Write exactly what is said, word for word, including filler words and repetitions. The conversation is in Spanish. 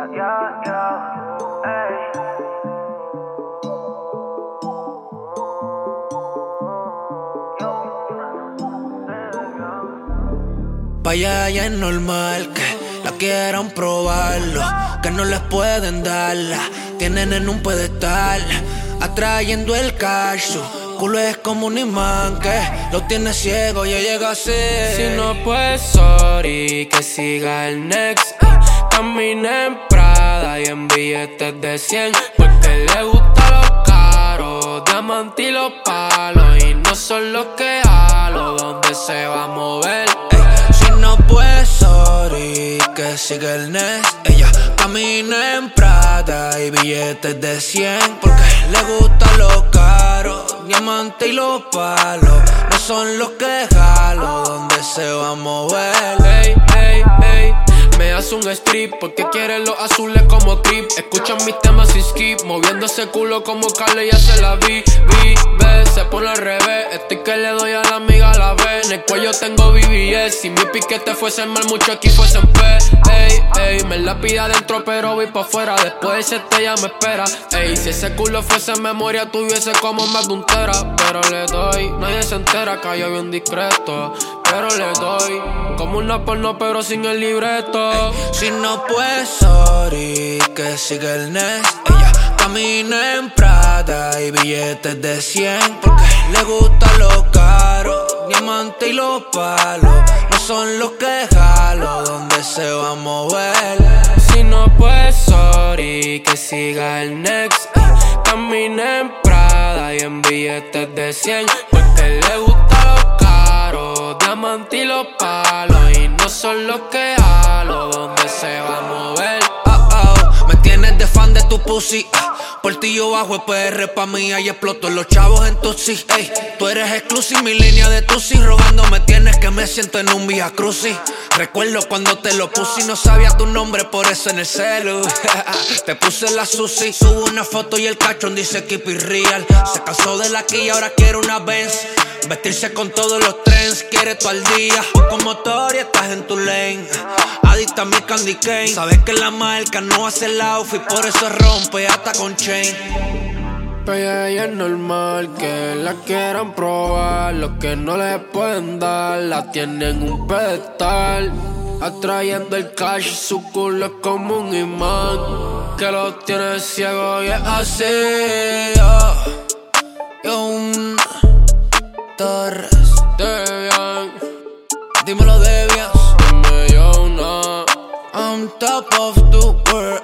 Yeah, yeah, ey. Pa' allá ya es normal que la quieran probarlo, que no les pueden darla, tienen en un pedestal, atrayendo el cash. Su culo es como un imán que lo tiene ciego y llega así. Si no pues sorry, que siga el next. Camina en Prada y en billetes de cien, porque le gusta lo caro, diamante y los palos, y no son los que halo, donde se va a mover. Si no pues sorry, que siga el next. Ella camina en Prada y billetes de cien, porque le gusta lo caro, diamante y los palos, no son los que jalo, donde se va a mover. Ey, ey, ey, me hace un strip porque quiere los azules como trip. Escuchan mis temas y skip, moviendo ese culo como Carly, ya se la vi, vi, ve, se pone al revés. Estoy que le doy a la amiga a la vez. En el cuello tengo B B S, si mi piquete fuese mal, mucho aquí fuesen P. Ey, ey, me la pide adentro pero voy pa' afuera. Después de ese ya me espera. Ey, si ese culo fuese memoria tuviese como más de un tera. Pero le doy, nadie se entera, cayó bien discreto. Pero le doy, como una porno pero sin el libreto. Ey, si no pues sorry, que siga el next. Ella camina en Prada y billetes de cien, porque le gusta lo caro, diamante y los palos, no son los que jalo, donde se va a mover. Si no pues sorry, que siga el next. Camina en Prada y en billetes de cien, porque le gusta lo caro, diamante y los palos, y no son los que halo, donde se va a mover. Oh, oh, me tienes de fan de tu pussy. ah, Por ti yo bajo el P R pa' mí y exploto los chavos en tu sí. Ey, tú eres exclusive, mi línea de tu sí. Rogándome tienes que me siento en un Via Crucis. Recuerdo cuando te lo puse y no sabía tu nombre, por eso en el celu te puse la Susi. Subo una foto y el cachón dice keep it real. Se cansó de la que y ahora quiere una Benz. Vestirse con todos los trends, quiere todo al día. Con motor y estás en tu lane. Adicta a mi candy cane. Sabes que la marca no hace el outfit, por eso rompe hasta con chain. Pero ella es normal que la quieran probar. Lo que no le pueden dar, la tienen en un pedestal, atrayendo el cash, su culo es como un imán que lo tiene ciego y es así. Yo, yo, un Torres, Debian, dímelo Debian. dime yo no. On top of the world.